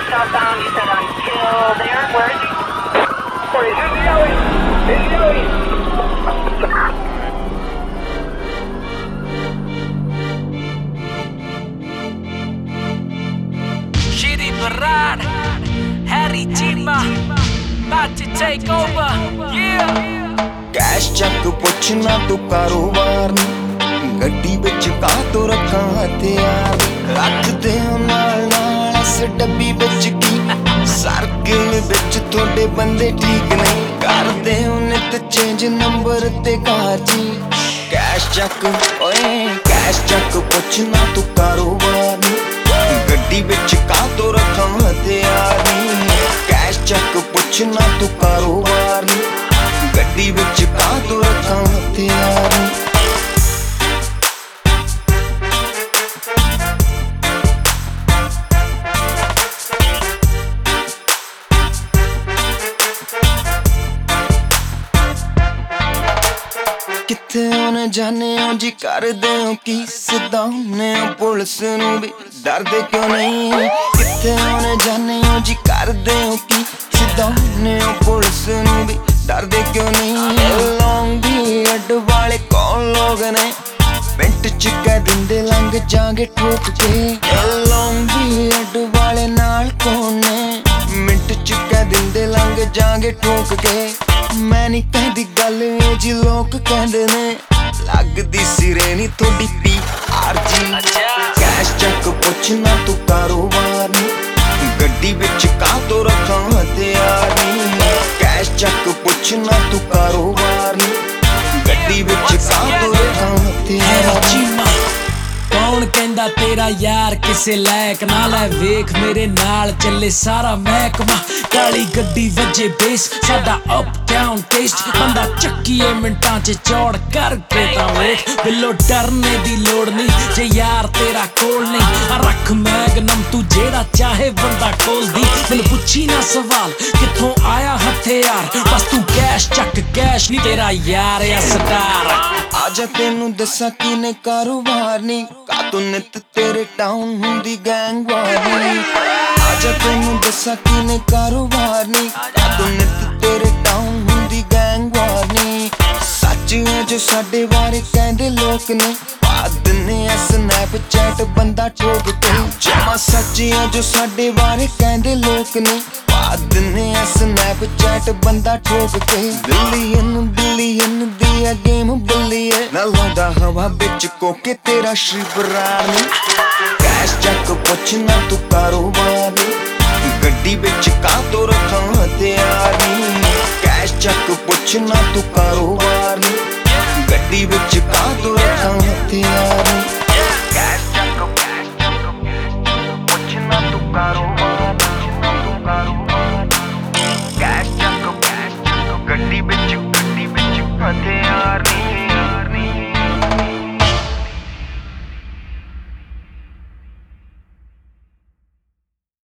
southbound, you said until there. Where is he? Sorry, he's in the alley. In the alley. Shitty Parade, Harry Chima, about to take over, yeah. Cash चक पुछना तू कारोबार गड्डी बिच का तो रखा हथियार रख दे नाल नाल इस डब्बी बिच की सर्किल बिच थोड़े बंदे ठीक नहीं कर दे उन्हें ते चेंज नंबर ते काजी कैश चक ओए कैश चक पुछना तू कारोबार गड्डी बिच का तो रखा हथियार कैश चक पुछना तू कारोबार गड्डी बिच का तो रखा हथियार किथे होने जाने हो जी कर दे हो की सिद्धा होने हो पुलिस नू भी डर दे क्यों नहीं किथे होने जाने हो जी कर दे हो की सिद्धा होने हो पुलिस नू भी डर दे क्यों नहीं लॉन्ग भी अड वाले कौन लोग ने मिंट च कह दिंदे लंघ जागे ठोक के लॉन्ग भी अड वाले नाल कौन ने मिंट च कह दिंदे लंघ जागे ठोक के मैं नहीं कहदी गल जी लोग कहंदे ने लगदी सिरे नी थोड़ी पी आरजी कैश चक पुछना तू कारोबार गड्डी बिच का तो रखा हथियार कैश चक पुछना तू कारोबार गड्डी बिच का तो रखा हथियार कौन कहंदा तेरा यार किसे लायक ना लै वेख मेरे नाल चले सारा महकमा काली गड्डी वजे बेस साडा अप डाउन टेस्ट बंदा चक्कीए मिंटां च चौड़ करके तां वेख बिल्लो डरने दी लोड़ नहीं जे यार तेरा कोल नहीं रख मैगनम तू जेड़ा चाहे बंदा खोल दी मैनू पुछी ना सवाल कित्थों आया हथियार बस तू कैश चक कैश नहीं तेरा यार या स्टार आजा तेनू दसा किने कारोबार नी का तू नित तेरे टाउन हुंदी गैंग वाली आजा तेनू दसा किने कारोबार नी का तू नित तेरे टाउन हुंदी गैंग वाली सच है जो साडे बारे कहंदे लोक ने बाद ने स्नैपचैट बंदा ठोक के जमा सच है जो साडे बारे कहंदे लोक ने बाद ने स्नैपचैट बंदा ठोक के बिलियन दी गेम बिलिए ना लांदा हवा बिच कोके तेरा शिवरार नी कैश चक पुछना तू कारोबार गड्डी बिच का तो रखा हथियार कैश चक पुछना तू कारोबार